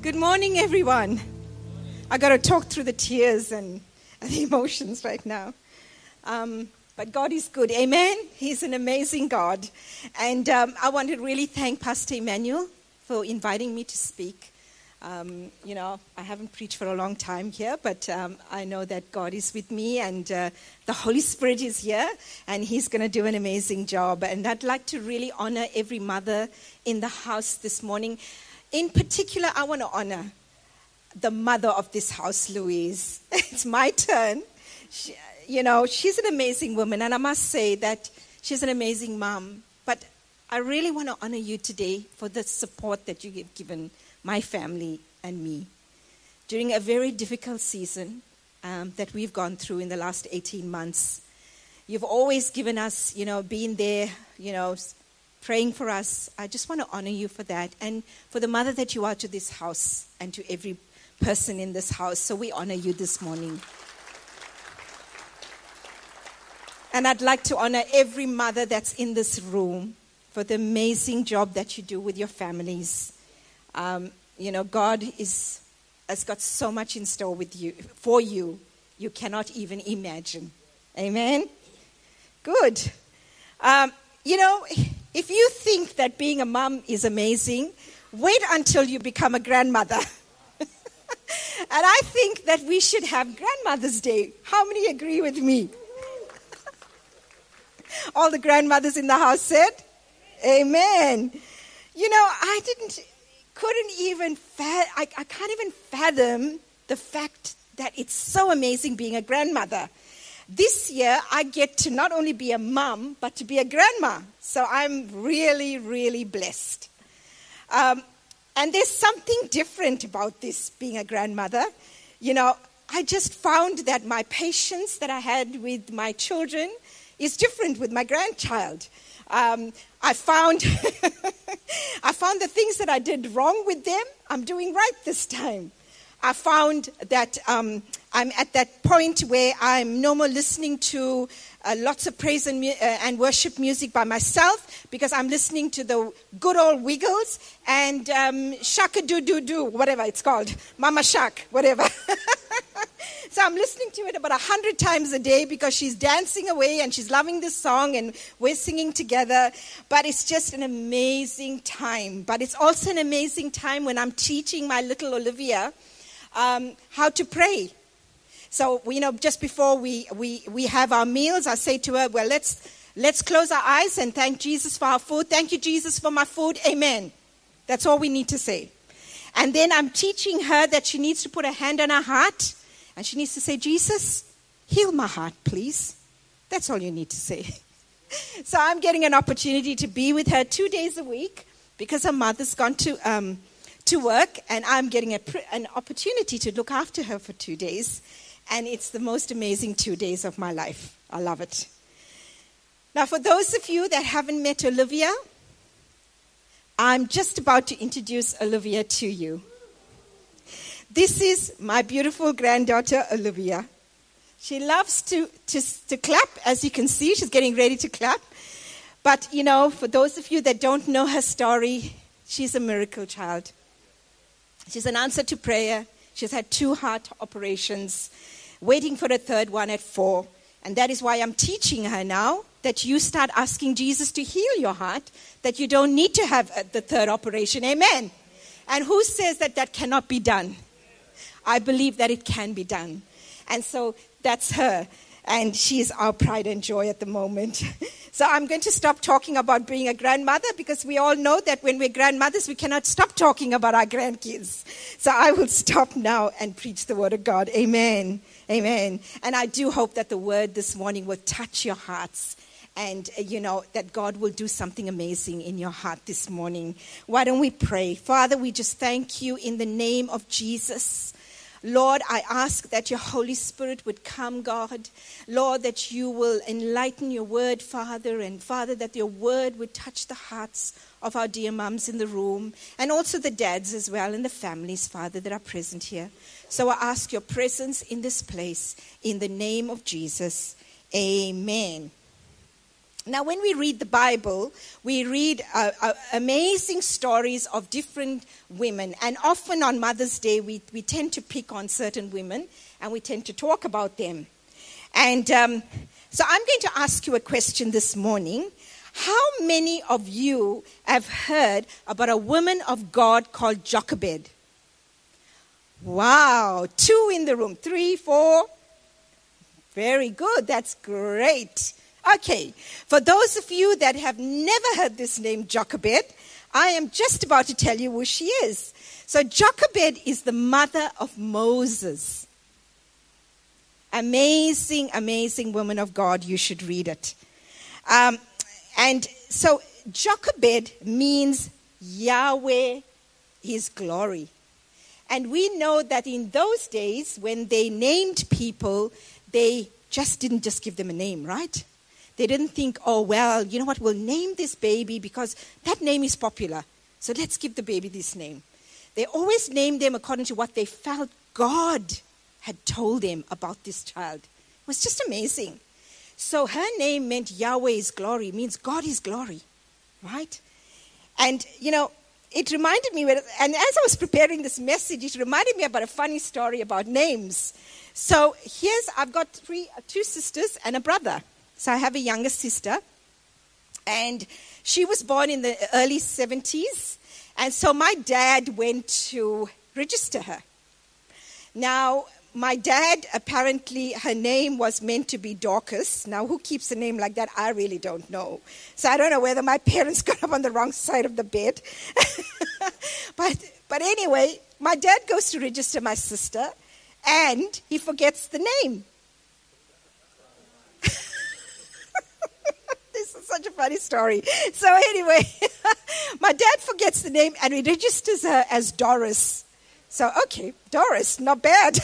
Good morning, everyone. I got to talk through the tears and the emotions right now. But God is good. Amen. He's an amazing God. And I want to really thank Pastor Emmanuel for inviting me to speak. I haven't preached for a long time here, but I know that God is with me and the Holy Spirit is here and He's going to do an amazing job. And I'd like to really honor every mother in the house this morning. In particular, I want to honor the mother of this house, Louise. It's my turn. She's an amazing woman, and I must say that she's an amazing mom. But I really want to honor you today for the support that you have given my family and me during a very difficult season that we've gone through in the last 18 months. You've always given us, being there, praying for us. I just want to honor you for that and for the mother that you are to this house and to every person in this house. So we honor you this morning. And I'd like to honor every mother that's in this room for the amazing job that you do with your families. God has got so much in store for you. You cannot even imagine. Amen? Good. If you think that being a mom is amazing, wait until you become a grandmother. And I think that we should have Grandmother's Day. How many agree with me? All the grandmothers in the house said, Amen. I can't even fathom the fact that it's so amazing being a grandmother. This year, I get to not only be a mom, but to be a grandma. So I'm really, really blessed. And there's something different about this, being a grandmother. I just found that my patience that I had with my children is different with my grandchild. I found the things that I did wrong with them, I'm doing right this time. I found that I'm at that point where I'm no more listening to lots of praise and worship music by myself because I'm listening to the good old Wiggles and Shaka-doo-doo-doo, whatever it's called, Mama Shak, whatever. So I'm listening to it about 100 times a day because she's dancing away and she's loving this song and we're singing together. But it's just an amazing time. But it's also an amazing time when I'm teaching my little Olivia how to pray. So, just before we have our meals, I say to her, well, let's close our eyes and thank Jesus for our food. Thank you, Jesus, for my food. Amen. That's all we need to say. And then I'm teaching her that she needs to put her hand on her heart and she needs to say, Jesus, heal my heart, please. That's all you need to say. So I'm getting an opportunity to be with her 2 days a week because her mother's gone to work, and I'm getting an opportunity to look after her for 2 days. And it's the most amazing 2 days of my life. I love it. Now, for those of you that haven't met Olivia, I'm just about to introduce Olivia to you. This is my beautiful granddaughter, Olivia. She loves to clap. As you can see, she's getting ready to clap. But, for those of you that don't know her story, she's a miracle child. She's an answer to prayer. She's had 2 heart operations, waiting for the 3rd one at 4. And that is why I'm teaching her now that you start asking Jesus to heal your heart, that you don't need to have the 3rd operation. Amen. And who says that cannot be done? I believe that it can be done. And so that's her. And she is our pride and joy at the moment. So I'm going to stop talking about being a grandmother because we all know that when we're grandmothers, we cannot stop talking about our grandkids. So I will stop now and preach the word of God. Amen. Amen. And I do hope that the word this morning will touch your hearts and, that God will do something amazing in your heart this morning. Why don't we pray? Father, we just thank you in the name of Jesus. Lord, I ask that your Holy Spirit would come, God. Lord, that you will enlighten your word, Father, and Father, that your word would touch the hearts of our dear mums in the room, and also the dads as well, and the families, Father, that are present here. So I ask your presence in this place, in the name of Jesus. Amen. Now, when we read the Bible, we read amazing stories of different women. And often on Mother's Day, we tend to pick on certain women and we tend to talk about them. And so I'm going to ask you a question this morning. How many of you have heard about a woman of God called Jochebed? Wow, 2 in the room, 3, 4. Very good, that's great. Okay, for those of you that have never heard this name, Jochebed, I am just about to tell you who she is. So Jochebed is the mother of Moses. Amazing, amazing woman of God. You should read it. And so Jochebed means Yahweh is glory. And we know that in those days, when they named people, they didn't just give them a name, right? They didn't think, oh, well, you know what, we'll name this baby because that name is popular. So let's give the baby this name. They always named them according to what they felt God had told them about this child. It was just amazing. So her name meant Yahweh is glory, means God is glory, right? And, you know, it reminded me, and as I was preparing this message, it reminded me about a funny story about names. So I've got 2 sisters and a brother. So I have a younger sister, and she was born in the early 70s, and so my dad went to register her. Now, my dad, apparently, her name was meant to be Dorcas. Now, who keeps a name like that? I really don't know. So I don't know whether my parents got up on the wrong side of the bed. But anyway, my dad goes to register my sister, and he forgets the name. This is such a funny story. So anyway, my dad forgets the name and he registers her as Doris. So, okay, Doris, not bad.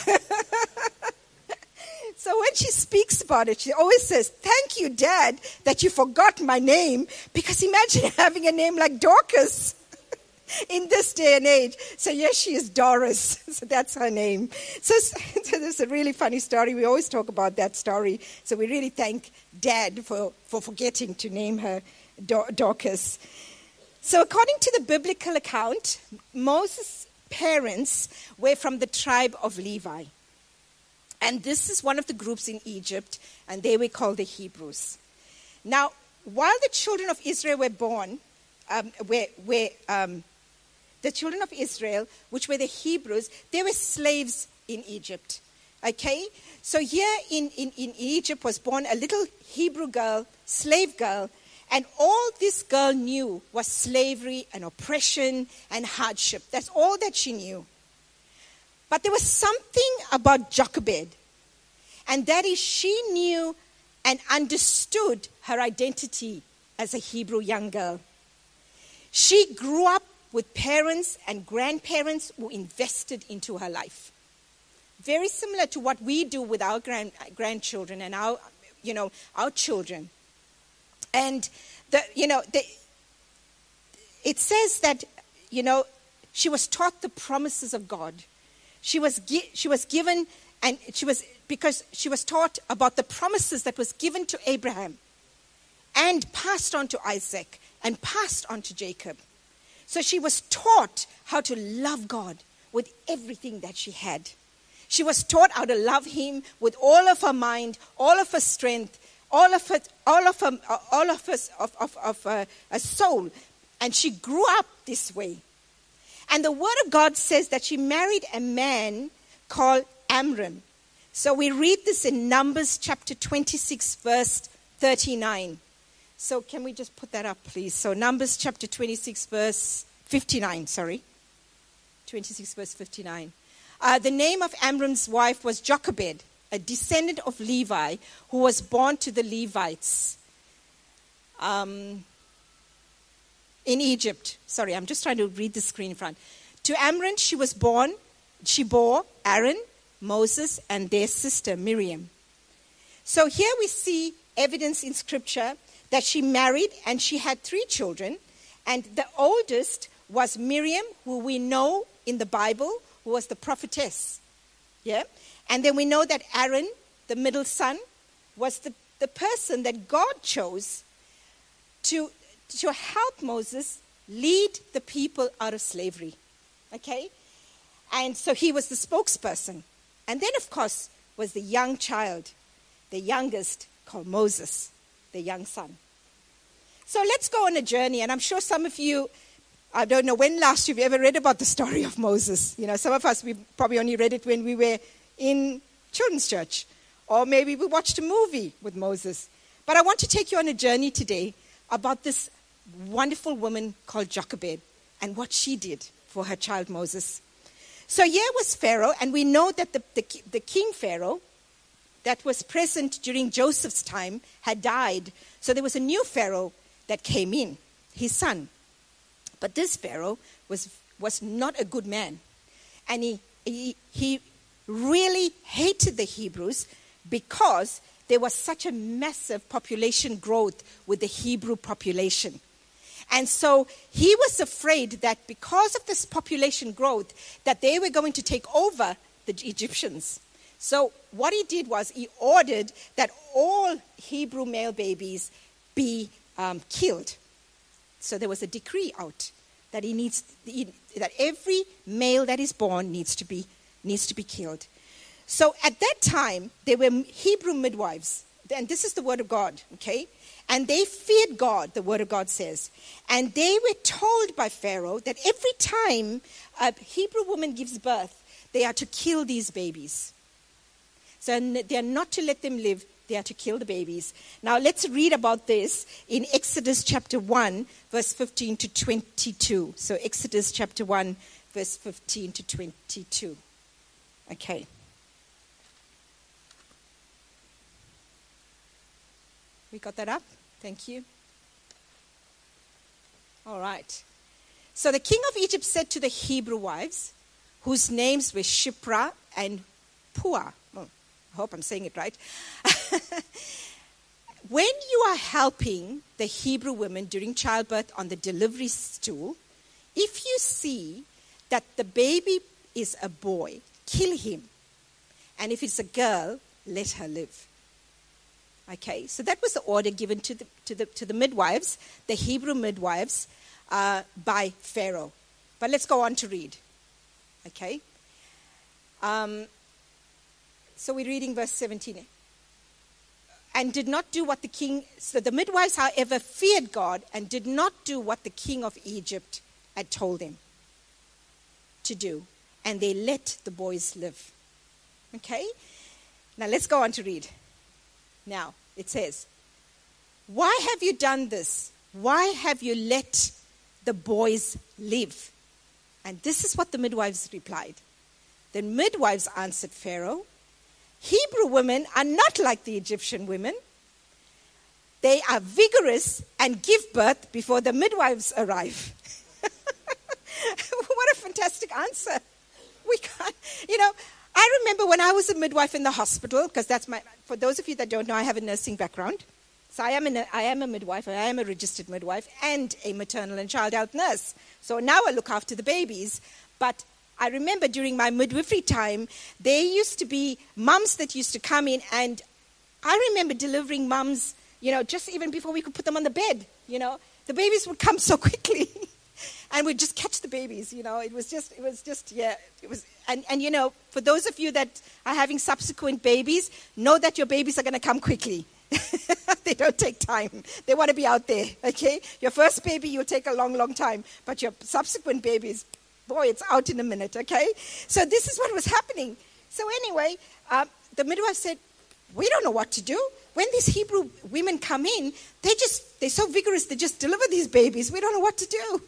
So when she speaks about it, she always says, thank you, Dad, that you forgot my name, because imagine having a name like Dorcas in this day and age. So yes, she is Doris. So that's her name. So this is a really funny story. We always talk about that story. So we really thank Dad for forgetting to name her Dorcas. So according to the biblical account, Moses' parents were from the tribe of Levi. And this is one of the groups in Egypt, and they were called the Hebrews. Now, while the children of Israel were born, the children of Israel, which were the Hebrews, they were slaves in Egypt. Okay? So here in Egypt was born a little Hebrew girl, slave girl, and all this girl knew was slavery and oppression and hardship. That's all that she knew. But there was something about Jochebed, and that is she knew and understood her identity as a Hebrew young girl. She grew up with parents and grandparents who invested into her life. Very similar to what we do with our grandchildren and our children. And it says that, she was taught the promises of God. She was given, and because she was taught about the promises that was given to Abraham and passed on to Isaac and passed on to Jacob. So she was taught how to love God with everything that she had. She was taught how to love him with all of her mind, all of her strength, all of her soul. And she grew up this way. And the word of God says that she married a man called Amram. So we read this in Numbers chapter 26, verse 39. So can we just put that up, please? So Numbers chapter 26, verse 59, 26, verse 59. The name of Amram's wife was Jochebed, a descendant of Levi, who was born to the Levites in Egypt. Sorry, I'm just trying to read the screen in front. To Amram she bore Aaron, Moses, and their sister Miriam. So here we see evidence in Scripture that she married and she had 3 children. And the oldest was Miriam, who we know in the Bible, who was the prophetess. Yeah? And then we know that Aaron, the middle son, was the person that God chose to help Moses lead the people out of slavery. Okay? And so he was the spokesperson. And then, of course, was the young child, the youngest, called Moses, the young son. So let's go on a journey. And I'm sure some of you, I don't know when last you've ever read about the story of Moses. You know, some of us, we probably only read it when we were in children's church. Or maybe we watched a movie with Moses. But I want to take you on a journey today about this wonderful woman called Jochebed and what she did for her child Moses. So here was Pharaoh, and we know that the king Pharaoh that was present during Joseph's time had died. So there was a new Pharaoh that came in, his son. But this Pharaoh was not a good man. And he really hated the Hebrews because there was such a massive population growth with the Hebrew population. And so he was afraid that because of this population growth, that they were going to take over the Egyptians. So what he did was he ordered that all Hebrew male babies be killed. So there was a decree out that that every male that is born needs to be killed. So at that time, there were Hebrew midwives, and this is the word of God, okay? And they feared God, the word of God says. And they were told by Pharaoh that every time a Hebrew woman gives birth, they are to kill these babies. So they are not to let them live, they are to kill the babies. Now let's read about this in Exodus chapter 1, verse 15 to 22. So Exodus chapter 1, verse 15 to 22. Okay. We got that up? Thank you. All right. So the king of Egypt said to the Hebrew wives, whose names were Shiphrah and Puah. Oh, I hope I'm saying it right. When you are helping the Hebrew women during childbirth on the delivery stool, if you see that the baby is a boy, kill him. And if it's a girl, let her live. Okay, so that was the order given to the midwives, the Hebrew midwives, by Pharaoh. But let's go on to read. Okay. So we're reading verse 17. And did not do what the king... So the midwives, however, feared God and did not do what the king of Egypt had told them to do. And they let the boys live. Okay? Now let's go on to read. Now, it says, why have you done this? Why have you let the boys live? And this is what the midwives replied. The midwives answered Pharaoh, Hebrew women are not like the Egyptian women. They are vigorous and give birth before the midwives arrive. What a fantastic answer. We can't, I remember when I was a midwife in the hospital, because for those of you that don't know, I have a nursing background. So I am a midwife, and I am a registered midwife and a maternal and child health nurse. So now I look after the babies. But I remember during my midwifery time, there used to be mums that used to come in, and I remember delivering mums, just even before we could put them on the bed, the babies would come so quickly. And we'd just catch the babies, it was just, and for those of you that are having subsequent babies, know that your babies are going to come quickly. They don't take time. They want to be out there, okay? Your first baby, you'll take a long, long time. But your subsequent babies, boy, it's out in a minute, okay? So this is what was happening. So anyway, the midwife said, we don't know what to do. When these Hebrew women come in, they're so vigorous, they just deliver these babies. We don't know what to do.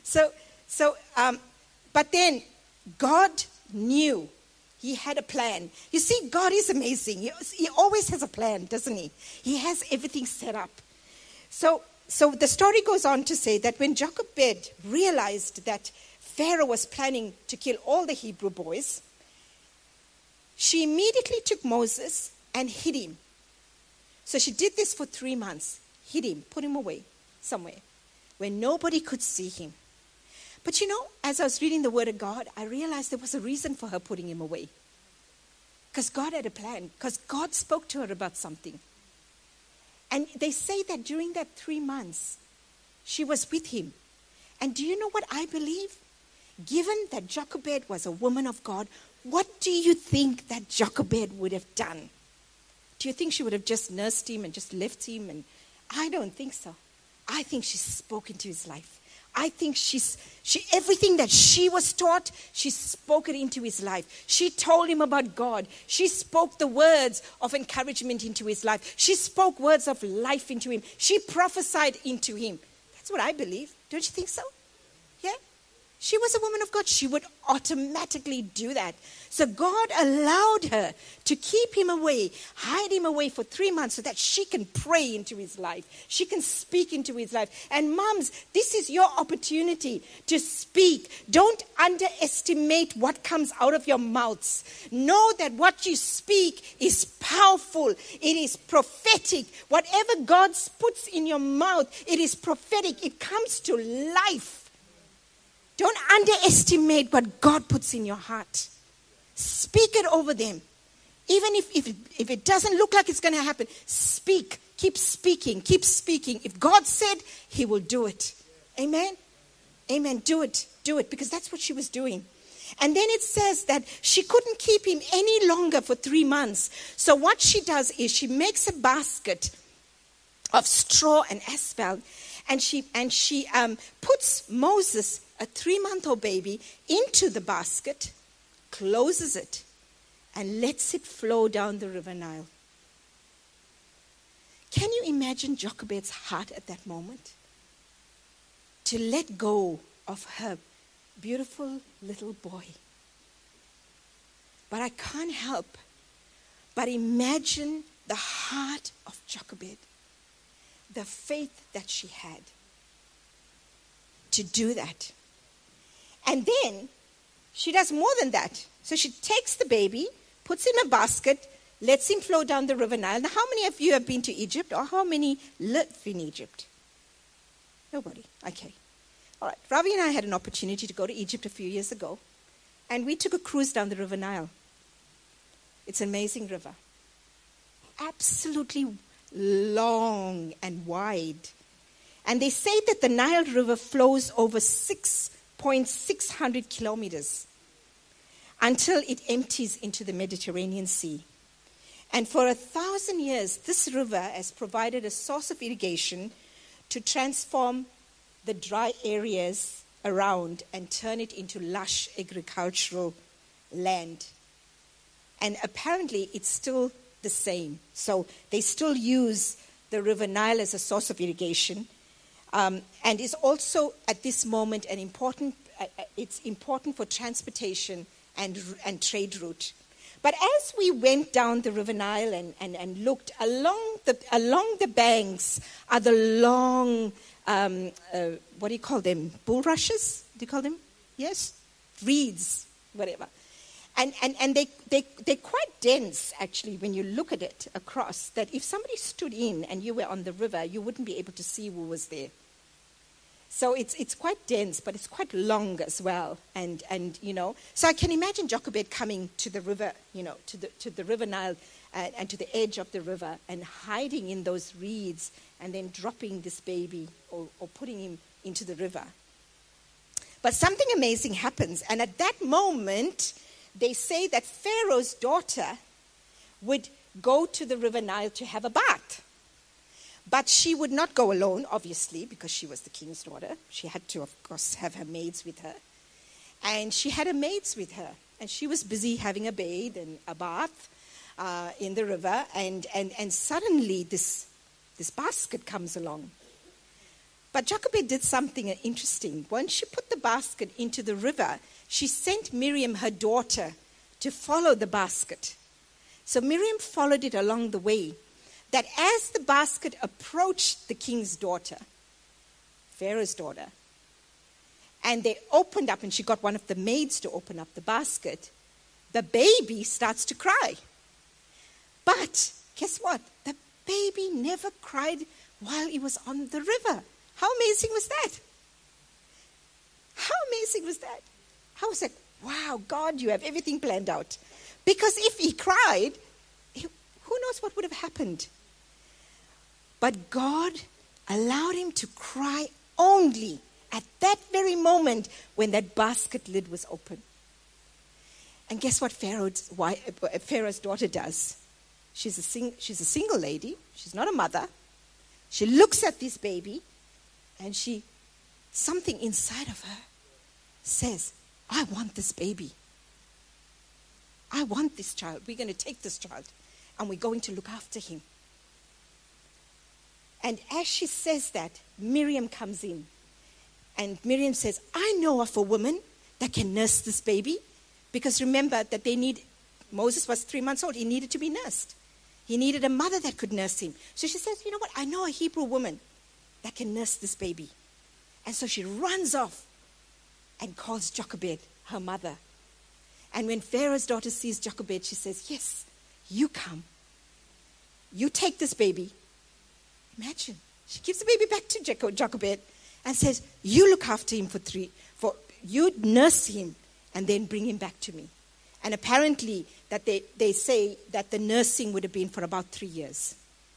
But then God knew. He had a plan. You see, God is amazing. He always has a plan, doesn't he? He has everything set up. So the story goes on to say that when Jochebed realized that Pharaoh was planning to kill all the Hebrew boys, she immediately took Moses and hid him. So she did this for 3 months. Hid him, put him away somewhere where nobody could see him. But as I was reading the Word of God, I realized there was a reason for her putting him away. Because God had a plan. Because God spoke to her about something. And they say that during that 3 months, She was with him. And do you know what I believe? Given that Jochebed was a woman of God, what do you think that Jochebed would have done? Do you think she would have just nursed him and just left him? And I don't think so. I think she spoke into his life. I think everything that she was taught, she spoke it into his life. She told him about God. She spoke the words of encouragement into his life. She spoke words of life into him. She prophesied into him. That's what I believe. Don't you think so? Yeah? She was a woman of God. She would automatically do that. So God allowed her to keep him away, hide him away for 3 months so that she can pray into his life. She can speak into his life. And moms, this is your opportunity to speak. Don't underestimate what comes out of your mouths. Know that what you speak is powerful. It is prophetic. Whatever God puts in your mouth, it is prophetic. It comes to life. Don't underestimate what God puts in your heart. Speak it over them. Even if it doesn't look like it's going to happen, speak. Keep speaking. Keep speaking. If God said, he will do it. Amen? Amen. Do it. Do it. Because that's what she was doing. And then it says that she couldn't keep him any longer for 3 months. So what she does is she makes a basket of straw and asphalt. And she puts Moses, a 3-month-old baby, into the basket, closes it, and lets it flow down the river Nile. Can you imagine Jochebed's heart at that moment? To let go of her beautiful little boy. But I can't help but imagine the heart of Jochebed. The faith that she had to do that. And then she does more than that. So she takes the baby, puts him in a basket, lets him flow down the river Nile. Now, how many of you have been to Egypt, or how many live in Egypt? Nobody. Okay. All right. Ravi and I had an opportunity to go to Egypt a few years ago, and we took a cruise down the river Nile. It's an amazing river. Absolutely long and wide. And they say that the Nile River flows over 6,600 kilometers until it empties into the Mediterranean Sea. And for 1,000 years, this river has provided a source of irrigation to transform the dry areas around and turn it into lush agricultural land. And apparently it's still the same. So they still use the River Nile as a source of irrigation, and is also at this moment an important. It's important for transportation and trade route. But as we went down the River Nile and looked along the banks are the long what do you call them? Bulrushes? Do you call them? Yes, reeds, whatever. And they're quite dense, actually, when you look at it across, that if somebody stood in and you were on the river, you wouldn't be able to see who was there. So it's quite dense, but it's quite long as well. And you know, so I can imagine Jochebed coming to the river, you know, to the River Nile and to the edge of the river and hiding in those reeds and then dropping this baby or putting him into the river. But something amazing happens. And at that moment, they say that Pharaoh's daughter would go to the River Nile to have a bath. But she would not go alone, obviously, because she was the king's daughter. She had to, of course, have her maids with her. And she had her maids with her. And she was busy having a bathe and a bath in the river. And suddenly this basket comes along. But Jochebed did something interesting. When she put the basket into the river, she sent Miriam, her daughter, to follow the basket. So Miriam followed it along the way. That as the basket approached the king's daughter, Pharaoh's daughter, and they opened up, and she got one of the maids to open up the basket, the baby starts to cry. But guess what? The baby never cried while he was on the river. How amazing was that? How amazing was that? I was like, wow, God, you have everything planned out. Because if he cried, who knows what would have happened? But God allowed him to cry only at that very moment when that basket lid was open. And guess what Pharaoh's daughter does? She's a single lady. She's not a mother. She looks at this baby and something inside of her says, I want this baby. I want this child. We're going to take this child and we're going to look after him. And as she says that, Miriam comes in. And Miriam says, I know of a woman that can nurse this baby. Because remember that Moses was 3 months old. He needed to be nursed. He needed a mother that could nurse him. So she says, you know what? I know a Hebrew woman that can nurse this baby. And so she runs off and calls Jochebed, her mother. And when Pharaoh's daughter sees Jochebed, she says, yes, you come. You take this baby. Imagine. She gives the baby back to Jochebed and says, you look after him you nurse him and then bring him back to me. And apparently that they say that the nursing would have been for about 3 years.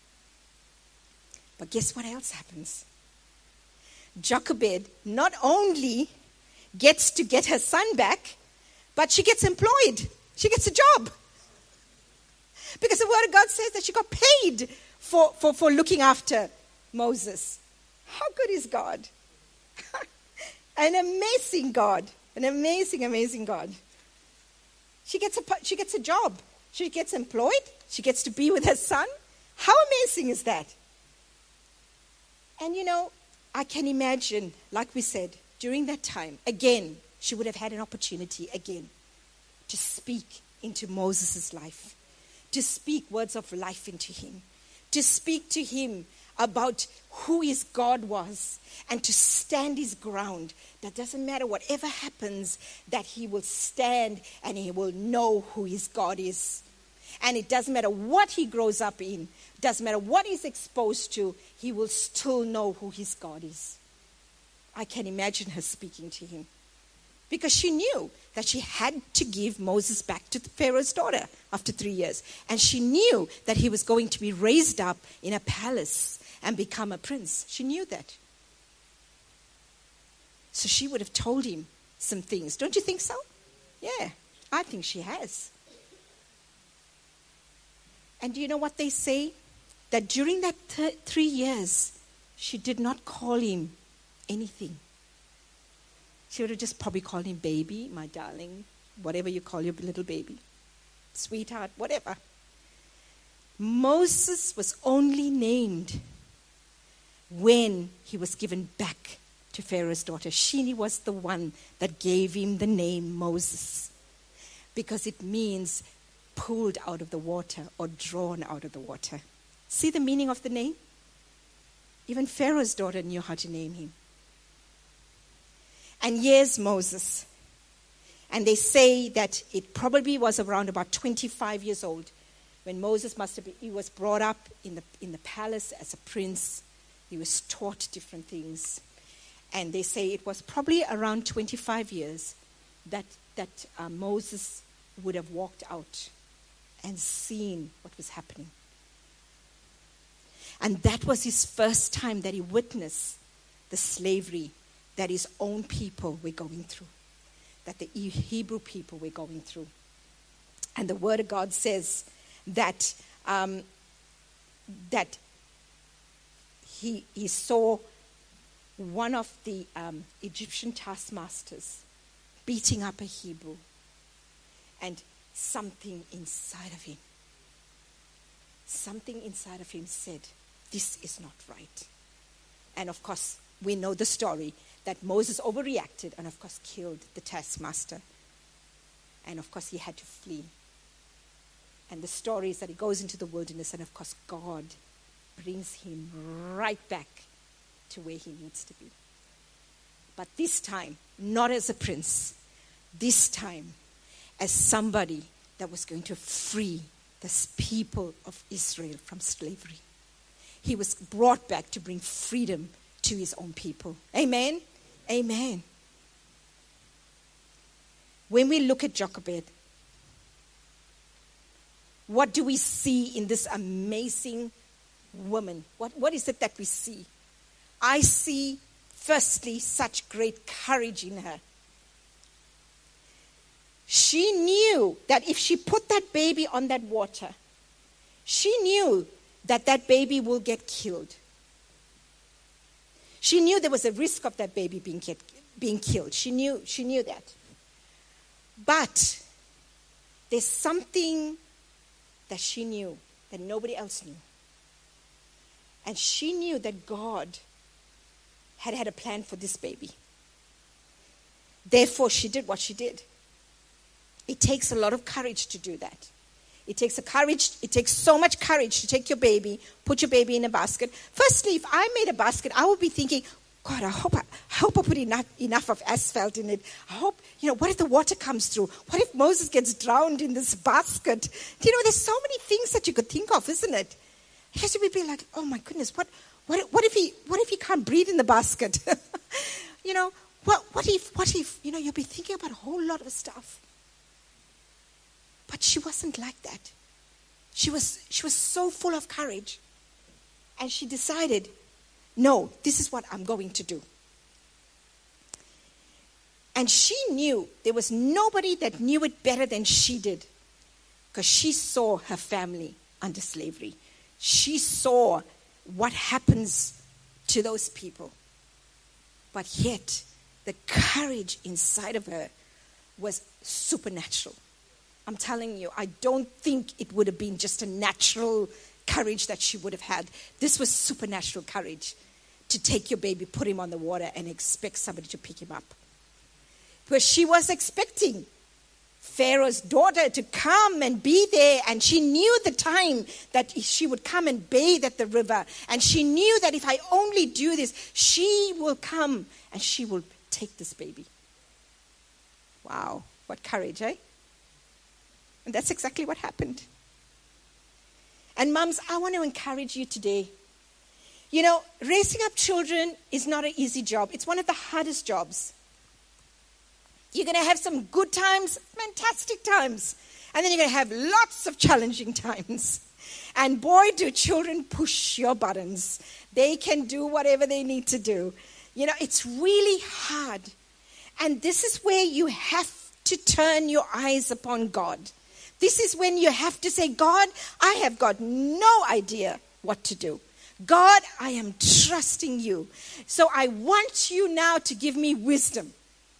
But guess what else happens? Jochebed not only gets to get her son back, but she gets employed. She gets a job. Because the word of God says that she got paid for looking after Moses. How good is God? An amazing God. An amazing, amazing God. She gets a job. She gets employed. She gets to be with her son. How amazing is that? And I can imagine, like we said, during that time, again, she would have had an opportunity again to speak into Moses' life, to speak words of life into him, to speak to him about who his God was, and to stand his ground. That doesn't matter whatever happens, that he will stand and he will know who his God is. And it doesn't matter what he grows up in, doesn't matter what he's exposed to, he will still know who his God is. I can imagine her speaking to him. Because she knew that she had to give Moses back to Pharaoh's daughter after 3 years. And she knew that he was going to be raised up in a palace and become a prince. She knew that. So she would have told him some things. Don't you think so? Yeah, I think she has. And do you know what they say? That during that 3 years, she did not call him anything. She would have just probably called him baby, my darling, whatever you call your little baby, sweetheart, whatever. Moses was only named when he was given back to Pharaoh's daughter. She was the one that gave him the name Moses, because it means pulled out of the water or drawn out of the water. See the meaning of the name? Even Pharaoh's daughter knew how to name him. And here's Moses. And they say that it probably was around about 25 years old when Moses he was brought up in the palace as a prince. He was taught different things. And they say it was probably around 25 years that Moses would have walked out and seen what was happening. And that was his first time that he witnessed the slavery that his own people were going through, that the Hebrew people were going through. And the Word of God says that that he saw one of the Egyptian taskmasters beating up a Hebrew, and something inside of him said, this is not right. And of course, we know the story that Moses overreacted and of course killed the taskmaster. And of course he had to flee. And the story is that he goes into the wilderness and of course God brings him right back to where he needs to be. But this time, not as a prince. This time, as somebody that was going to free the people of Israel from slavery. He was brought back to bring freedom to his own people. Amen? Amen. When we look at Jochebed, what do we see in this amazing woman? What is it that we see? I see firstly, such great courage in her. She knew that if she put that baby on that water, she knew that that baby will get killed. She knew there was a risk of that baby being killed. She knew that. But there's something that she knew that nobody else knew. And she knew that God had a plan for this baby. Therefore, she did what she did. It takes a lot of courage to do that. It takes so much courage to take your baby, put your baby in a basket. Firstly, if I made a basket, I would be thinking, God, I hope I put enough of asphalt in it. I hope, what if the water comes through? What if Moses gets drowned in this basket? There's so many things that you could think of, isn't it? Because you would be like, oh my goodness, what if he can't breathe in the basket? What if, you'll be thinking about a whole lot of stuff. But she wasn't like that. She was so full of courage. And she decided, no, this is what I'm going to do. And she knew there was nobody that knew it better than she did. Because she saw her family under slavery. She saw what happens to those people. But yet, the courage inside of her was supernatural. I'm telling you, I don't think it would have been just a natural courage that she would have had. This was supernatural courage to take your baby, put him on the water, and expect somebody to pick him up. Because she was expecting Pharaoh's daughter to come and be there, and she knew the time that she would come and bathe at the river. And she knew that if I only do this, she will come and she will take this baby. Wow, what courage, eh? And that's exactly what happened. And mums, I want to encourage you today. Raising up children is not an easy job. It's one of the hardest jobs. You're going to have some good times, fantastic times. And then you're going to have lots of challenging times. And boy, do children push your buttons. They can do whatever they need to do. It's really hard. And this is where you have to turn your eyes upon God. This is when you have to say, God, I have got no idea what to do. God, I am trusting you. So I want you now to give me wisdom.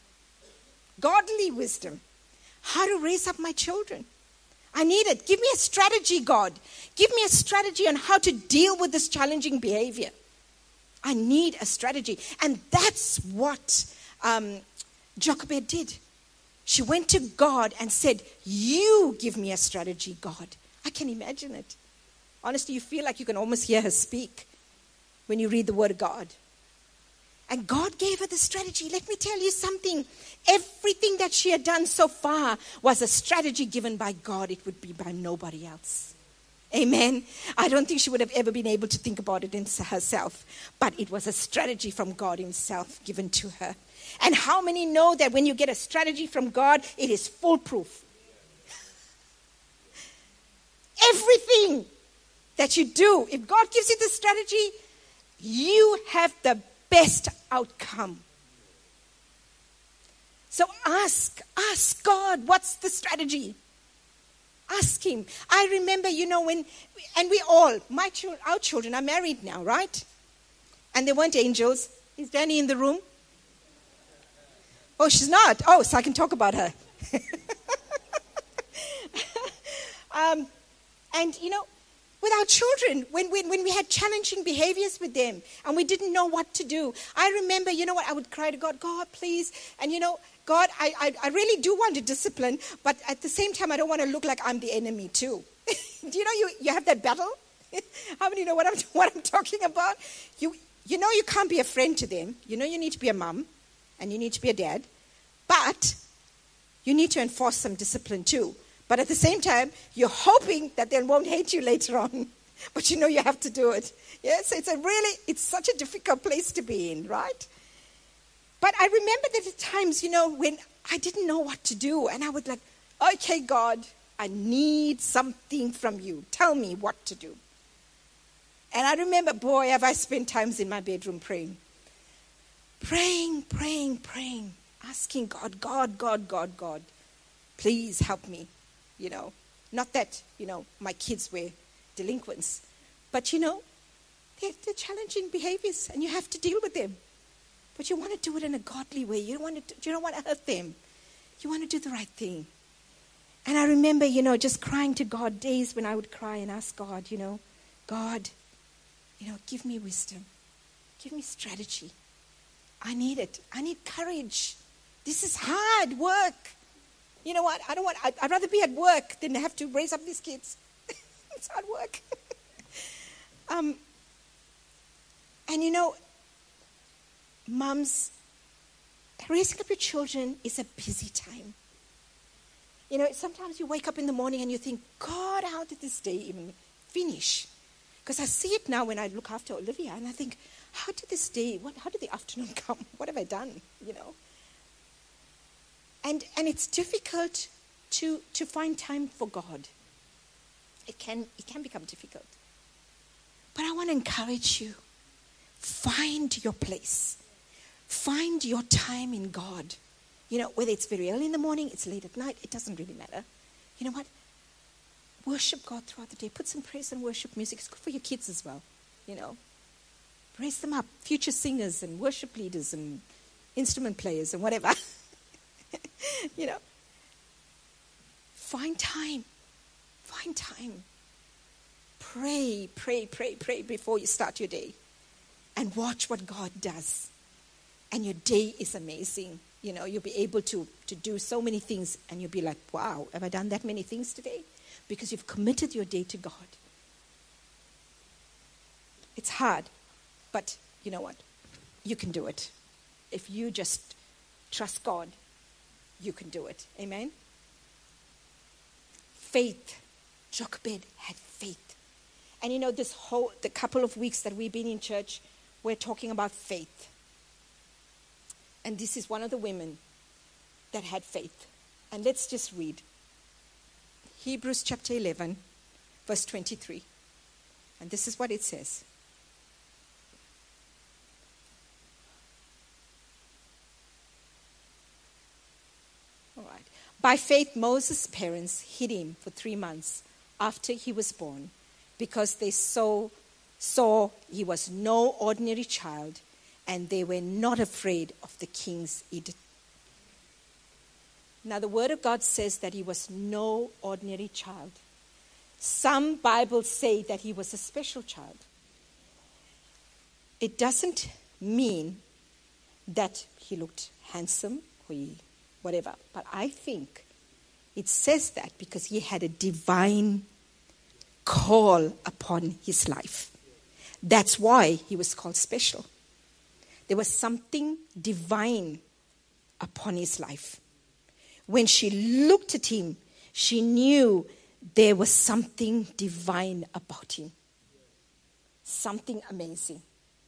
Godly wisdom. How to raise up my children. I need it. Give me a strategy, God. Give me a strategy on how to deal with this challenging behavior. I need a strategy. And that's what Jochebed did. She went to God and said, you give me a strategy, God. I can imagine it. Honestly, you feel like you can almost hear her speak when you read the word of God. And God gave her the strategy. Let me tell you something. Everything that she had done so far was a strategy given by God. It would be by nobody else. Amen. I don't think she would have ever been able to think about it in herself. But it was a strategy from God himself given to her. And how many know that when you get a strategy from God, it is foolproof? Everything that you do, if God gives you the strategy, you have the best outcome. So ask God, what's the strategy? Ask him. I remember, our children are married now, right? And they weren't angels. Is Danny in the room? Oh, she's not. Oh, so I can talk about her. With our children, when we had challenging behaviors with them and we didn't know what to do, I remember, I would cry to God, God, please. And God, I really do want to discipline, but at the same time, I don't want to look like I'm the enemy too. You have that battle? How many know what I'm talking about? You can't be a friend to them. You need to be a mom and you need to be a dad, but you need to enforce some discipline too. But at the same time, you're hoping that they won't hate you later on. But you have to do it. Yes, it's such a difficult place to be in, right? But I remember that at times, when I didn't know what to do. And I was like, okay, God, I need something from you. Tell me what to do. And I remember, boy, have I spent times in my bedroom praying. praying, asking God, please help me. Not that, my kids were delinquents, but, they're challenging behaviors and you have to deal with them. But you want to do it in a godly way. You don't want to hurt them. You want to do the right thing. And I remember, just crying to God, days when I would cry and ask God, God, give me wisdom. Give me strategy. I need it. I need courage. This is hard work. You know what? I'd rather be at work than have to raise up these kids. It's hard work. And mums, raising up your children is a busy time. Sometimes you wake up in the morning and you think, God, how did this day even finish? Because I see it now when I look after Olivia and I think, how did the afternoon come? What have I done? And it's difficult to find time for God. It can become difficult. But I want to encourage you. Find your place. Find your time in God. Whether it's very early in the morning, it's late at night, it doesn't really matter. You know what? Worship God throughout the day. Put some praise and worship music. It's good for your kids as well. Raise them up. Future singers and worship leaders and instrument players and whatever. Find time. Find time. Pray before you start your day. And watch what God does. And your day is amazing. You'll be able to do so many things and you'll be like, wow, have I done that many things today? Because you've committed your day to God. It's hard, but you know what? You can do it. If you just trust God, you can do it. Amen? Faith. Jochebed had faith. And the couple of weeks that we've been in church, we're talking about faith. And this is one of the women that had faith. And let's just read. Hebrews chapter 11, verse 23. And this is what it says. All right. By faith, Moses' parents hid him for 3 months after he was born, because they saw he was no ordinary child, and they were not afraid of the king's edict. Now, the word of God says that he was no ordinary child. Some Bibles say that he was a special child. It doesn't mean that he looked handsome or whatever, but I think it says that because he had a divine call upon his life. That's why he was called special. There was something divine upon his life. When she looked at him, she knew there was something divine about him. Something amazing.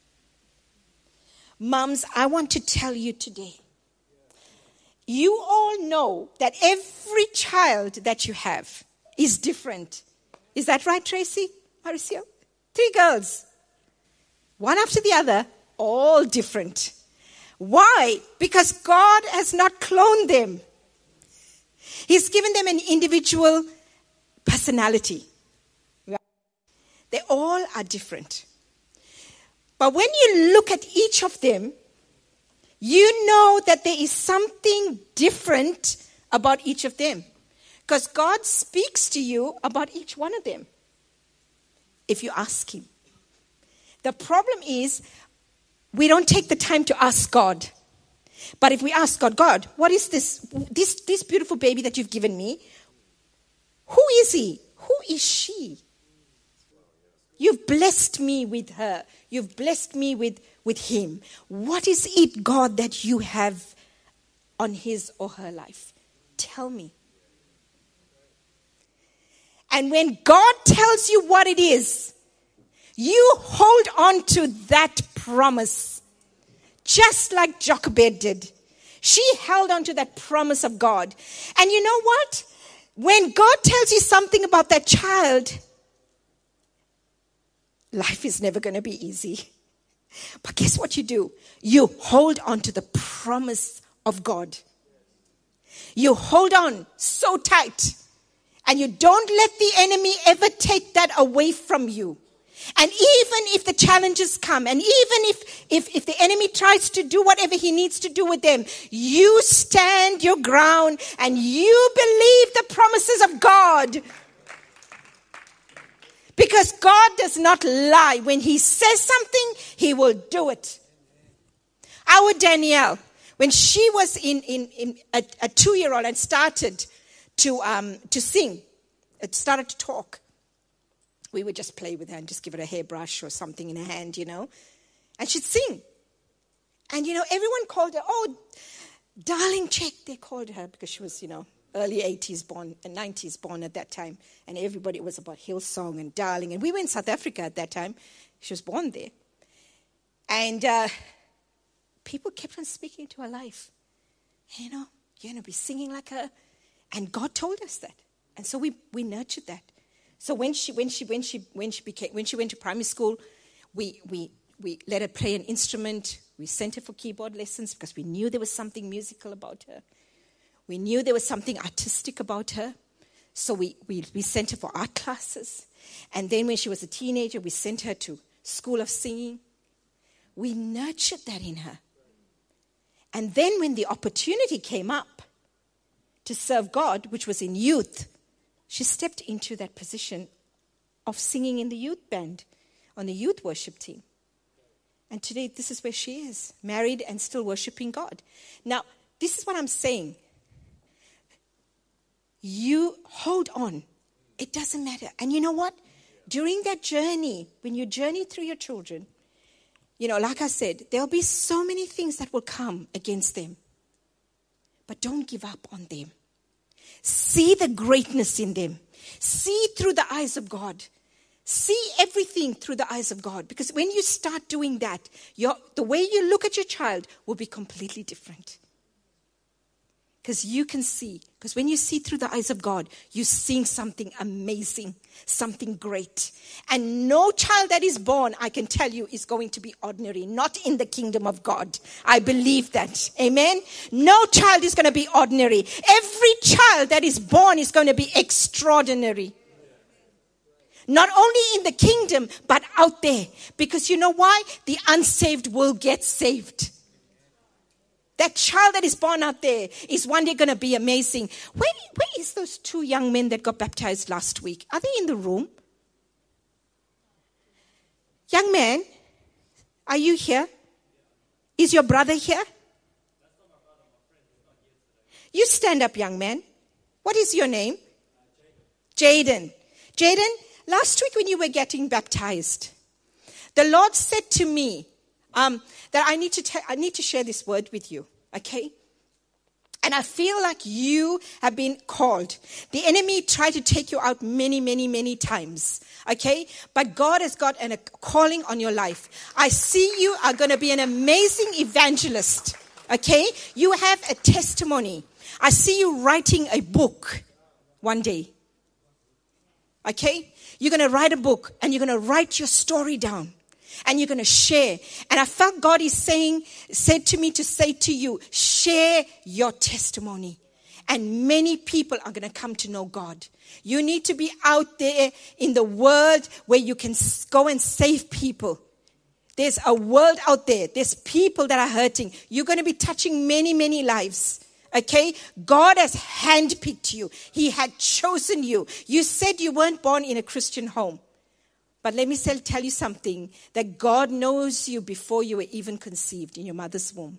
Moms, I want to tell you today, you all know that every child that you have is different. Is that right, Tracy? Mauricio? 3 girls. One after the other, all different. Why? Because God has not cloned them. He's given them an individual personality. They all are different. But when you look at each of them, you know that there is something different about each of them. Because God speaks to you about each one of them, if you ask him. The problem is, we don't take the time to ask God. But if we ask God, what is this beautiful baby that you've given me? Who is he? Who is she? You've blessed me with her. You've blessed me with him. What is it, God, that you have on his or her life? Tell me. And when God tells you what it is, you hold on to that promise. Just like Jochebed did. She held on to that promise of God. And you know what? When God tells you something about that child, life is never going to be easy. But guess what you do? You hold on to the promise of God. You hold on so tight. And you don't let the enemy ever take that away from you. And even if the challenges come, and even if the enemy tries to do whatever he needs to do with them, you stand your ground and you believe the promises of God. Because God does not lie. When he says something, he will do it. Our Danielle, when she was in a 2-year-old and started to sing, it started to talk, we would just play with her and just give her a hairbrush or something in her hand, and she'd sing. And, everyone called her, oh, darling chick, they called her, because she was, early 80s born and 90s born at that time. And everybody was about Hillsong and darling. And we were in South Africa at that time. She was born there. And people kept on speaking to her life. You're going to be singing like her. And God told us that. And so we nurtured that. So when she went to primary school, we let her play an instrument. We sent her for keyboard lessons because we knew there was something musical about her. We knew there was something artistic about her. So we sent her for art classes. And then when she was a teenager, we sent her to school of singing. We nurtured that in her. And then when the opportunity came up to serve God, which was in youth, she stepped into that position of singing in the youth band, on the youth worship team. And today, this is where she is, married and still worshiping God. Now, this is what I'm saying. You hold on. It doesn't matter. And you know what? During that journey, when you journey through your children, like I said, there'll be so many things that will come against them. But don't give up on them. See the greatness in them. See through the eyes of God. See everything through the eyes of God. Because when you start doing that, the way you look at your child will be completely different. Because you can see. Because when you see through the eyes of God, you're seeing something amazing, something great. And no child that is born, I can tell you, is going to be ordinary. Not in the kingdom of God. I believe that. Amen? No child is going to be ordinary. Every child that is born is going to be extraordinary. Not only in the kingdom, but out there. Because you know why? The unsaved will get saved. That child that is born out there is one day going to be amazing. Where is those 2 young men that got baptized last week? Are they in the room? Young man, are you here? Is your brother here? You stand up, young man. What is your name? Jaden. Jaden, last week when you were getting baptized, the Lord said to me that I need to share this word with you, okay? And I feel like you have been called. The enemy tried to take you out many, many, many times, okay? But God has got a calling on your life. I see you are going to be an amazing evangelist, okay? You have a testimony. I see you writing a book one day, okay? You're going to write a book and you're going to write your story down. And you're going to share. And I felt God is said to me to say to you, share your testimony. And many people are going to come to know God. You need to be out there in the world where you can go and save people. There's a world out there. There's people that are hurting. You're going to be touching many, many lives. Okay? God has handpicked you. He had chosen you. You said you weren't born in a Christian home. But let me tell you something, that God knows you before you were even conceived in your mother's womb.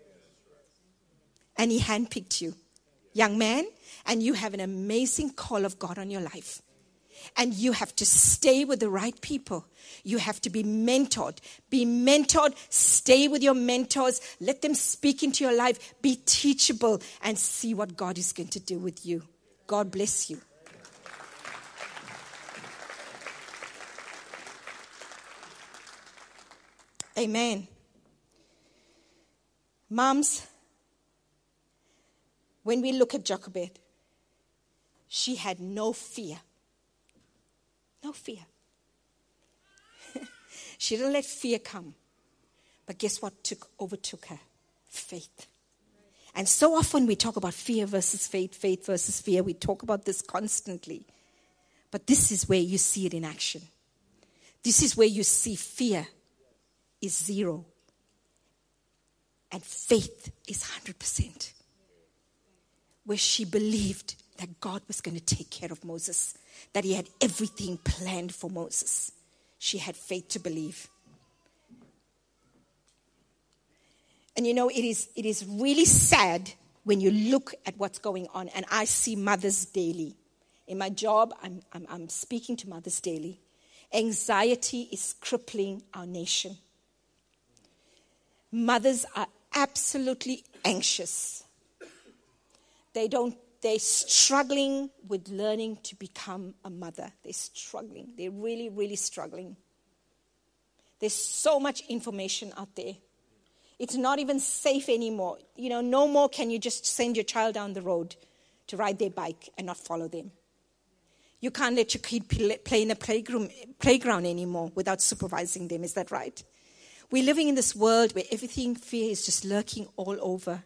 And He handpicked you, young man, and you have an amazing call of God on your life. And you have to stay with the right people. You have to be mentored. Be mentored. Stay with your mentors. Let them speak into your life. Be teachable and see what God is going to do with you. God bless you. Amen. Moms, when we look at Jochebed, she had no fear. No fear. She didn't let fear come But guess what overtook her? Faith. And so often we talk about fear versus faith, faith versus fear. We talk about this constantly. But this is where you see it in action. This is where you see fear is 0. And faith is 100%. Where she believed that God was going to take care of Moses. That he had everything planned for Moses. She had faith to believe. And you know, it is really sad when you look at what's going on. And I see mothers daily. In my job, I'm speaking to mothers daily. Anxiety is crippling our nation. Mothers are absolutely anxious. They're struggling with learning to become a mother. They're struggling. They're really, really struggling. There's so much information out there. It's not even safe anymore. You know, no more can you just send your child down the road to ride their bike and not follow them. You can't let your kid play in a playground anymore without supervising them. Is that right? We're living in this world where fear is just lurking all over.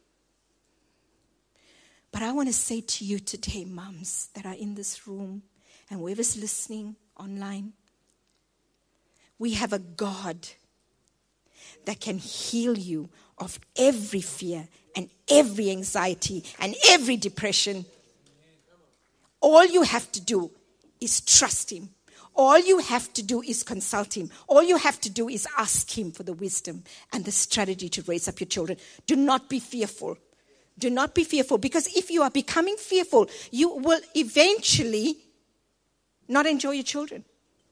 But I want to say to you today, moms that are in this room and whoever's listening online, we have a God that can heal you of every fear and every anxiety and every depression. All you have to do is trust him. All you have to do is consult him. All you have to do is ask him for the wisdom and the strategy to raise up your children. Do not be fearful. Do not be fearful, because if you are becoming fearful, you will eventually not enjoy your children.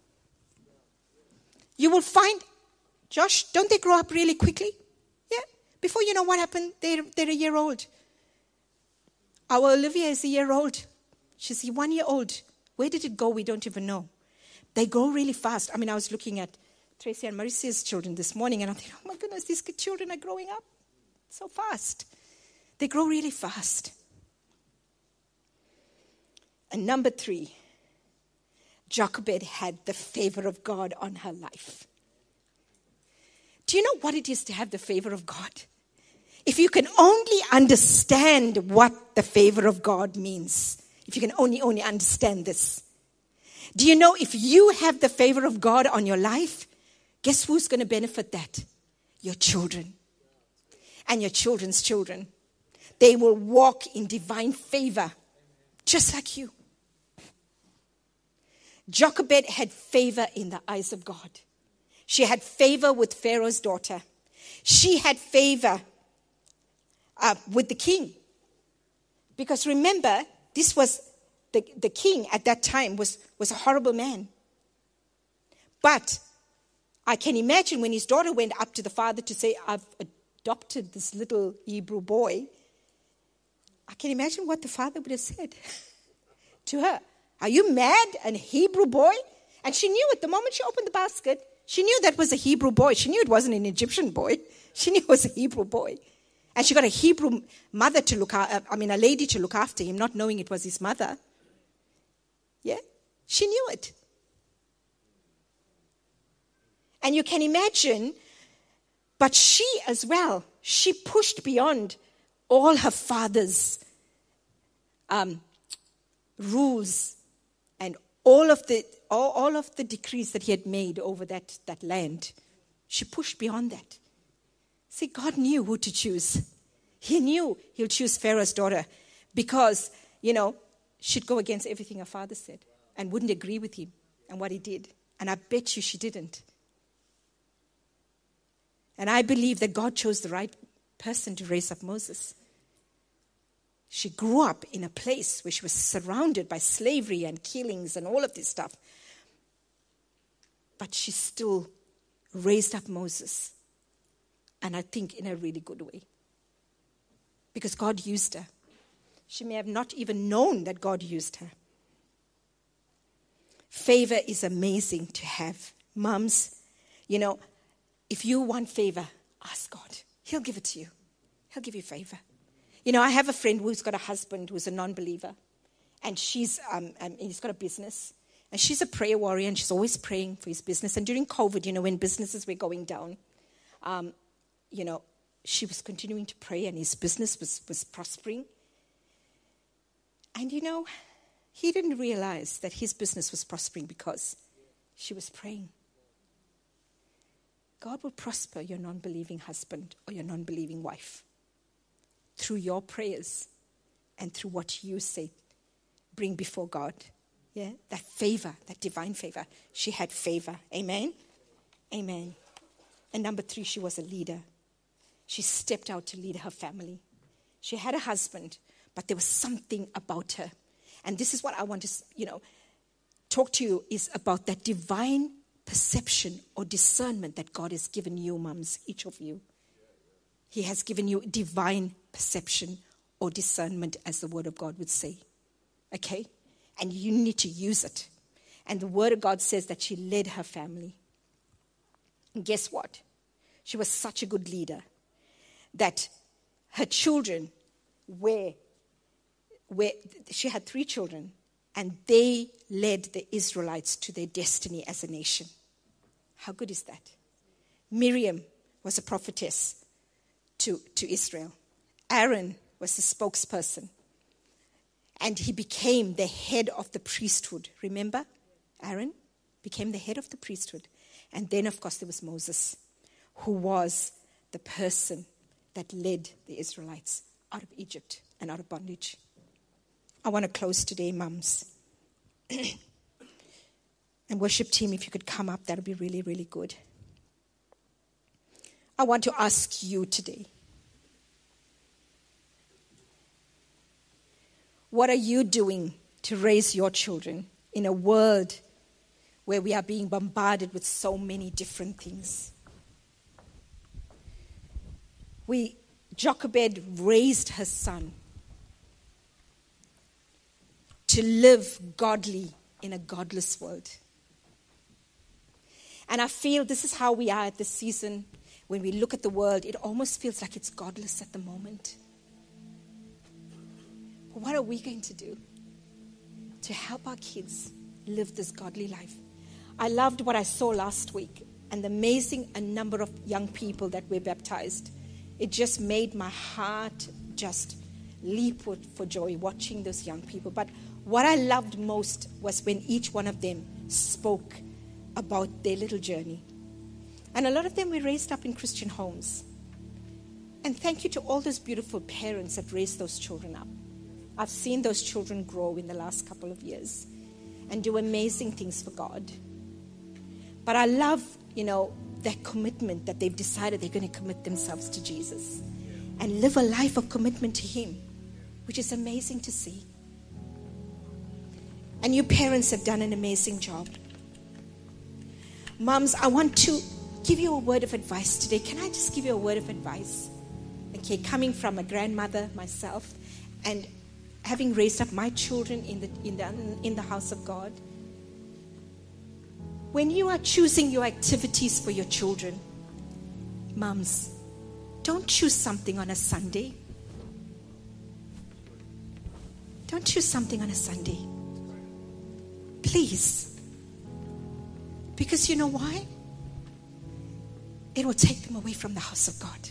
You will find, Josh, don't they grow up really quickly? Yeah. Before you know what happened, they're a year old. Our Olivia is a year old. She's 1 year old. Where did it go? We don't even know. They grow really fast. I mean, I was looking at Tracy and Mauricia's children this morning, and I'm thinking, oh my goodness, these children are growing up so fast. They grow really fast. And number 3, Jochebed had the favor of God on her life. Do you know what it is to have the favor of God? If you can only understand what the favor of God means, if you can only understand this. Do you know if you have the favor of God on your life, guess who's going to benefit that? Your children. And your children's children. They will walk in divine favor, just like you. Jochebed had favor in the eyes of God. She had favor with Pharaoh's daughter. She had favor with the king. Because remember, this was the king at that time was a horrible man. But I can imagine when his daughter went up to the father to say, I've adopted this little Hebrew boy, I can imagine what the father would have said to her. Are you mad? A Hebrew boy? And she knew it. The moment she opened the basket, she knew that was a Hebrew boy. She knew it wasn't an Egyptian boy. She knew it was a Hebrew boy. And she got a Hebrew mother to a lady to look after him, not knowing it was his mother. Yeah? She knew it. And you can imagine, but she as well, she pushed beyond all her father's rules and all of the decrees that he had made over that land. She pushed beyond that. See, God knew who to choose. He knew he'll choose Pharaoh's daughter because, she'd go against everything her father said and wouldn't agree with him and what he did. And I bet you she didn't. And I believe that God chose the right person to raise up Moses. She grew up in a place where she was surrounded by slavery and killings and all of this stuff. But she still raised up Moses. And I think in a really good way. Because God used her. She may have not even known that God used her. Favor is amazing to have. Moms, if you want favor, ask God. He'll give it to you. He'll give you favor. I have a friend who's got a husband who's a non-believer. And he's got a business. And she's a prayer warrior and she's always praying for his business. And during COVID, when businesses were going down, she was continuing to pray and his business was prospering. And he didn't realize that his business was prospering because she was praying. God will prosper your non-believing husband or your non-believing wife through your prayers and through what you say, bring before God. Yeah, that favor, that divine favor. She had favor. Amen? Amen. And number 3, she was a leader. She stepped out to lead her family. She had a husband, but there was something about her. And this is what I want to, talk to you is about that divine perception or discernment that God has given you, mums, each of you. He has given you divine perception or discernment, as the Word of God would say. Okay? And you need to use it. And the Word of God says that she led her family. And guess what? She was such a good leader that her children were she had 3 children, and they led the Israelites to their destiny as a nation. How good is that? Miriam was a prophetess to Israel. Aaron was the spokesperson. And he became the head of the priesthood. Remember? Aaron became the head of the priesthood. And then, of course, there was Moses, who was the person that led the Israelites out of Egypt and out of bondage. I want to close today, mums. And worship team, if you could come up, that would be really, really good. I want to ask you today, what are you doing to raise your children in a world where we are being bombarded with so many different things? Jochebed raised her son to live godly in a godless world. And I feel this is how we are at this season. When we look at the world, it almost feels like it's godless at the moment. But what are we going to do to help our kids live this godly life? I loved what I saw last week and the amazing number of young people that were baptized. It just made my heart just leap for joy watching those young people. But what I loved most was when each one of them spoke about their little journey. And a lot of them were raised up in Christian homes. And thank you to all those beautiful parents that raised those children up. I've seen those children grow in the last couple of years and do amazing things for God. But I love, that commitment that they've decided they're going to commit themselves to Jesus and live a life of commitment to Him, which is amazing to see. And you parents have done an amazing job. Moms, I want to give you a word of advice today. Can I just give you a word of advice? Okay, coming from a grandmother myself and having raised up my children in the house of God. When you are choosing your activities for your children, moms, don't choose something on a Sunday. Don't choose something on a Sunday. Please. Because you know why? It will take them away from the house of God.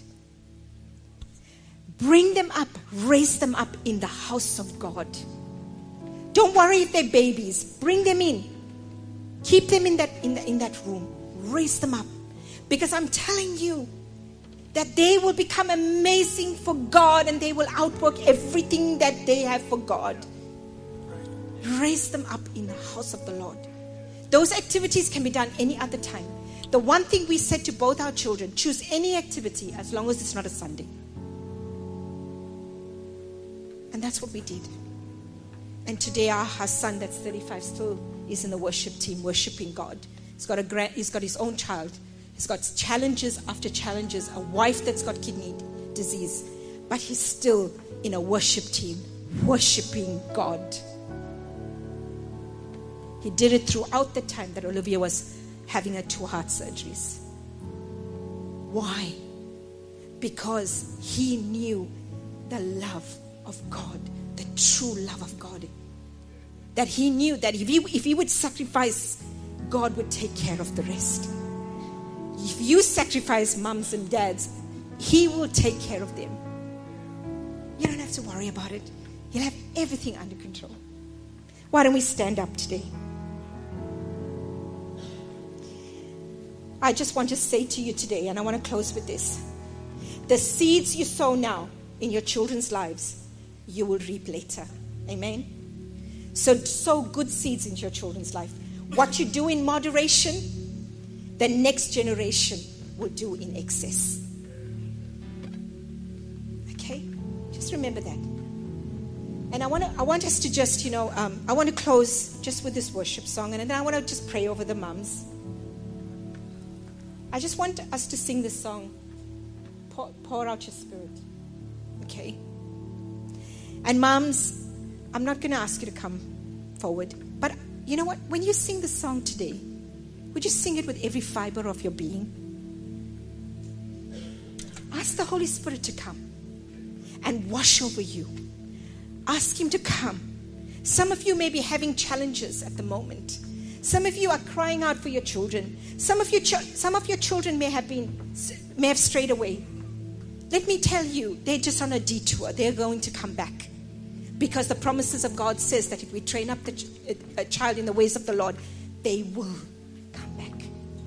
Bring them up, raise them up in the house of God. Don't worry if they're babies. Bring them in. Keep them in that room. Raise them up. Because I'm telling you that they will become amazing for God and they will outwork everything that they have for God. Raise them up in the house of the Lord. Those activities can be done any other time. The one thing we said to both our children, choose any activity as long as it's not a Sunday. And that's what we did. And today our son that's 35 still is in the worship team, worshiping God. He's got his own child. He's got challenges after challenges, a wife that's got kidney disease. But he's still in a worship team, worshiping God. He did it throughout the time that Olivia was having her 2 heart surgeries. Why? Because he knew the love of God, the true love of God. That he knew that if he would sacrifice, God would take care of the rest. If you sacrifice mums and dads, He will take care of them. You don't have to worry about it. He'll have everything under control. Why don't we stand up today? I just want to say to you today, and I want to close with this. The seeds you sow now in your children's lives, you will reap later. Amen? So sow good seeds into your children's life. What you do in moderation, the next generation will do in excess. Okay? Just remember that. And I want us to just, I want to close just with this worship song, and then I want to just pray over the mums. I just want us to sing this song, Pour Out Your Spirit. Okay? And mums, I'm not going to ask you to come forward, but you know what? When you sing the song today, would you sing it with every fiber of your being? Ask the Holy Spirit to come and wash over you. Ask Him to come. Some of you may be having challenges at the moment. Some of you are crying out for your children. Some of your children may have strayed away. Let me tell you, they're just on a detour. They're going to come back. Because the promises of God says that if we train up a child in the ways of the Lord, they will come back.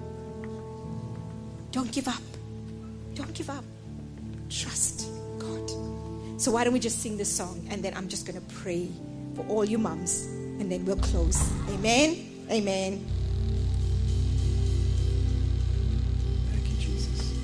Don't give up. Don't give up. Trust God. So why don't we just sing this song, and then I'm just going to pray for all you mums, and then we'll close. Amen. Amen. Thank you, Jesus.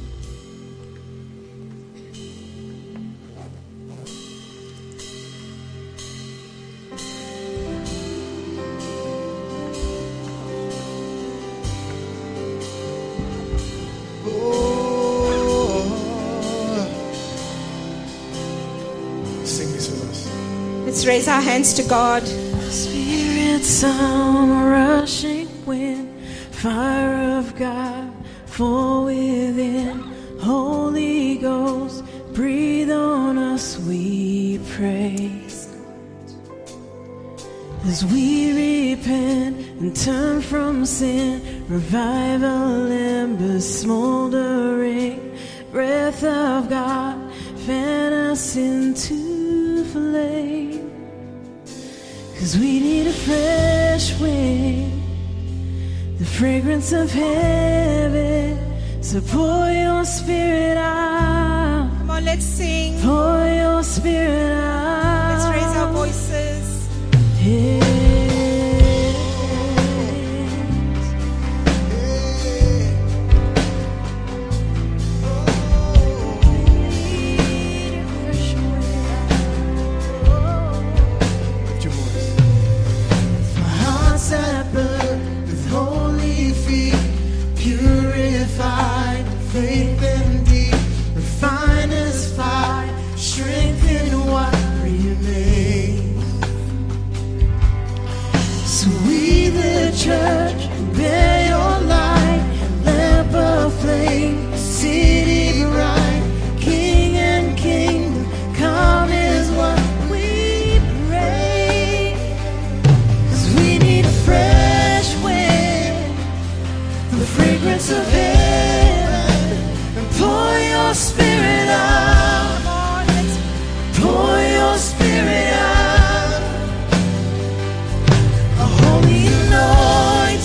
Sing this with us. Let's raise our hands to God. Spirit, sound, rushing wind, fire of God, fall within. Holy Ghost, breathe on us, we pray. As we repent and turn from sin, revive our embers smoldering. Breath of God, fan us into flame. 'Cause we need a fresh wind, the fragrance of heaven. So pour your spirit out. Come on, let's sing. Pour your spirit out. Let's raise our voices. Yes. Faith and deep, refine as fire, strengthen what remains. So we, the church, bear your light, lamp of flame, city bright, King and kingdom, come is what we pray. 'Cause we need a fresh wind, the fragrance of heaven. Pour your spirit out. Pour your spirit out. A holy anointing.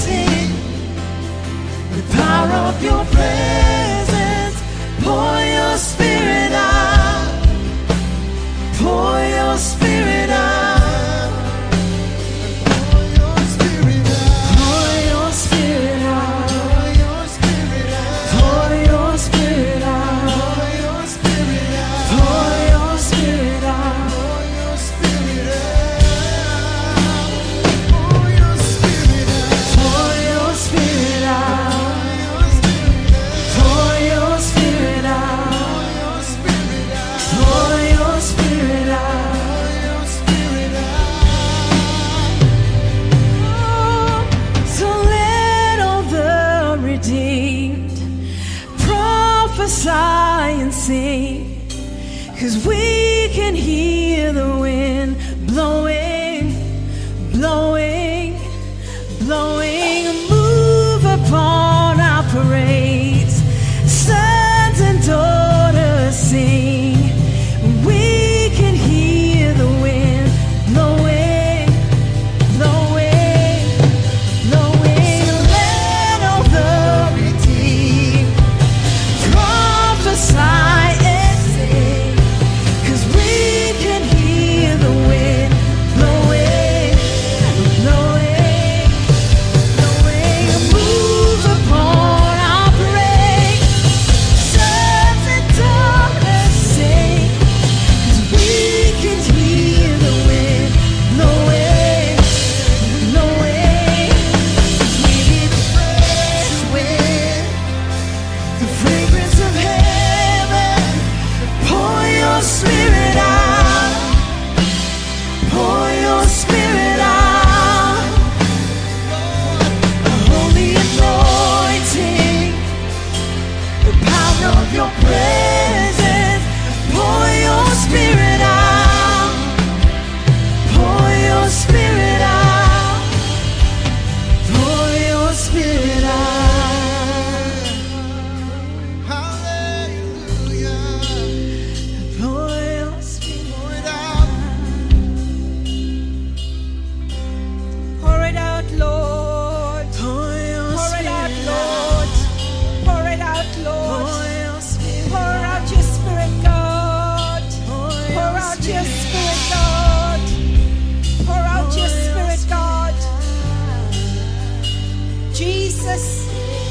Jesus,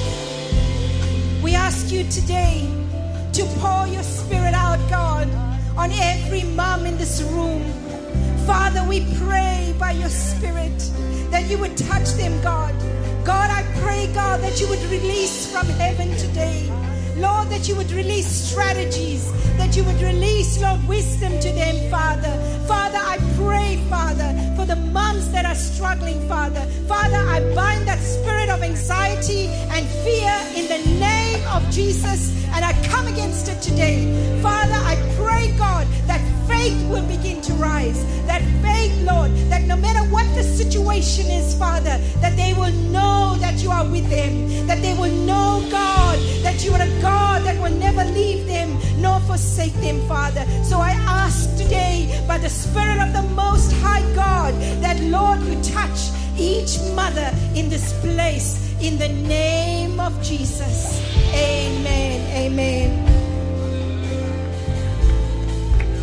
we ask you today to pour your Spirit out, God, on every mom in this room. Father, we pray by your Spirit that you would touch them, God. God, I pray, God, that you would release from heaven today. Lord, that you would release strategies, that you would release, Lord, wisdom to them, Father. Father, I pray, Father, for the moms that are struggling, Father. Father, I bind that spirit of anxiety and fear in the name of Jesus, and I come against it today. Father, I pray, God, that faith will begin to rise. That faith, Lord, that no matter what the situation is, Father, that they will know that you are with them. That they will know, God, that you are a God that will never leave them nor forsake them, Father. So I ask today, by the Spirit of the Most High God, that, Lord, you touch each mother in this place in the name of Jesus. Amen. Amen.